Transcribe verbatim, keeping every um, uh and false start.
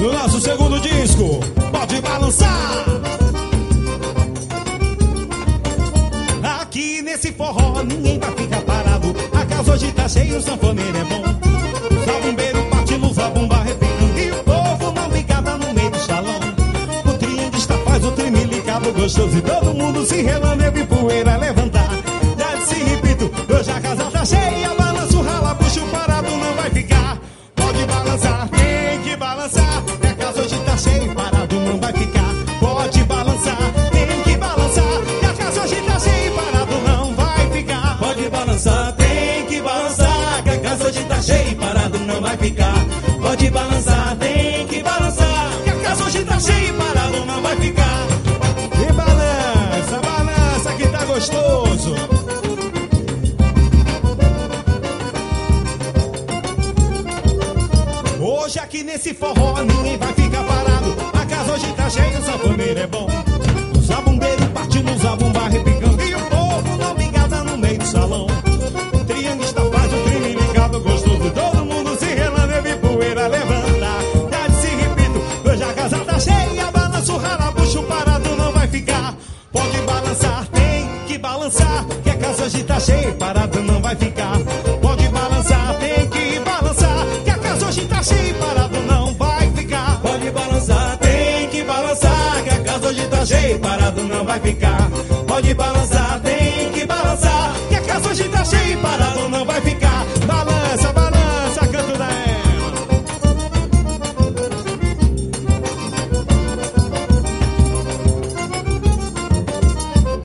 do nosso segundo disco, pode balançar. Aqui nesse forró ninguém vai ficar parado. A casa hoje tá cheia, o sanfoneiro é bom. O zabumbeiro parte, luz, a bomba arrepiando e o povo não ligada no meio do salão. O trianguista faz o treme ligado gostoso e todo mundo se relando e poeira levantar. Já disse e repito, hoje a casa tá cheia. Balança o rala, puxa o parado, não vai ficar. Pode balançar, tem que balançar. Que a casa hoje tá cheia e parado não vai ficar. Pode balançar, tem que balançar. Que a casa hoje tá cheia e parado não vai ficar. Pode balançar, tem que balançar. Que a casa hoje tá cheia e parado não vai ficar. Pode balançar, tem que balançar. Que a casa hoje tá cheia e parado não vai ficar. E balança, balança que tá gostoso. Hoje aqui nesse forró ninguém vai ficar parado. A casa hoje tá cheia, o sanfoneiro é bom. O zabumbeiro partindo, o zabumba repicando e o povo não ligada no meio do salão. O trianguista faz o crime ligado gostoso, todo mundo se relando e poeira levanta. Já disse e repito, hoje a casa tá cheia. Balança o rala, puxa o parado, não vai ficar. Pode balançar, tem que balançar. Que a casa hoje tá cheia e parado não vai ficar. Pode balançar, tem que balançar. Que a casa hoje tá cheia e parado não vai ficar. Pode balançar, tem que balançar. Que a casa hoje tá cheia e parado não vai ficar.